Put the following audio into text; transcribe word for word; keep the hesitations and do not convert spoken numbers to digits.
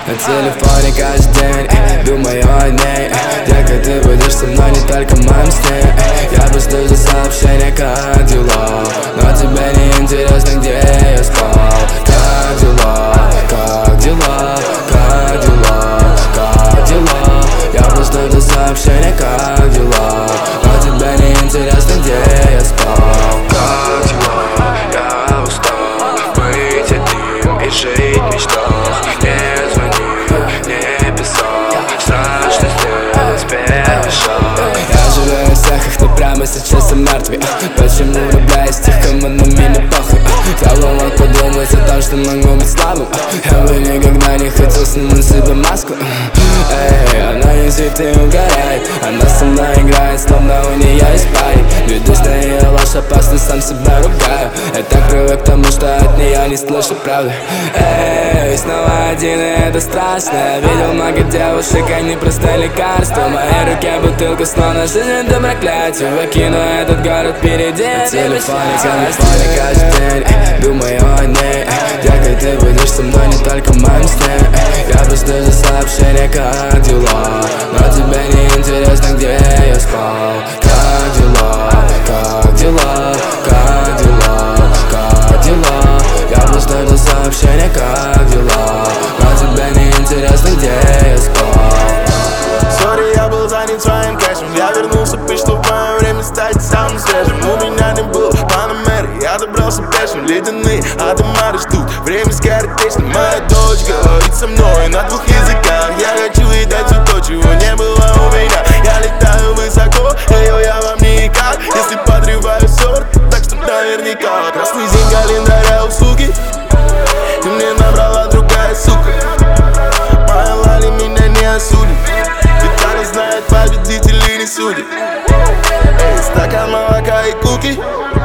На телефоне каждый день думаю о ней. Детка, ты будешь со мной не только в моем сне. Я просто за сообщение, как дела. Но тебе не интересно, где я спал. Как дела, как дела, как дела, как дела. Я просто за сообщение, как дела. Но тебе не интересно, где я спал. Как дела, я устал быть одним и жить в мечтах. Не звонил, не писал, страшно сделать первый шаг. Я жалею всех их, но прямо сейчас я мертвый. Почему влюбляюсь в тех, кому на меня похуй? Я бы мог подумать о том, что могу быть слабым. Я бы никогда не хотел снимать себе маску. Эй, она ездит и угорает. Она со мной играет, словно у нее есть парень. Ведусь на ее ложь, опасно, сам себя ругаю. Я так привык к тому, что от нее не слышу правды. Эй, снова один, и это страшно. Я видел много девушек, они просто лекарства. В моей руке бутылка, словно жизнь это проклятие. Выкину этот город впереди. На телефоне, телефоне каждый день думаю о ней. Детка, ты будешь со мной не только в моем сне. Я просто за сообщение, как дела. Но тебе не интересно, где я спал. Как дела, как дела, как дела, как дела. Я просто за сообщение, как дела. Но тебе не интересно, где я спал. Сори, я был занят своим кэшем. Я вернулся, пришло мое время стать самым свежим. У меня не было панамеры, я добрался пешим. Ледяные атомары ждут, время скоротечно. Моя дочь говорит со мной на двух языках. Я хочу ей дать все то, чего не было у меня. Я летаю высоко, ее я вам никак. Если подрываю сорт, так что наверняка. Красный день календаря у суки, и мне набрала другая сука. Моя лали меня не осудит, ведь она знает, победителей не судит. Эй, стакан молока и куки.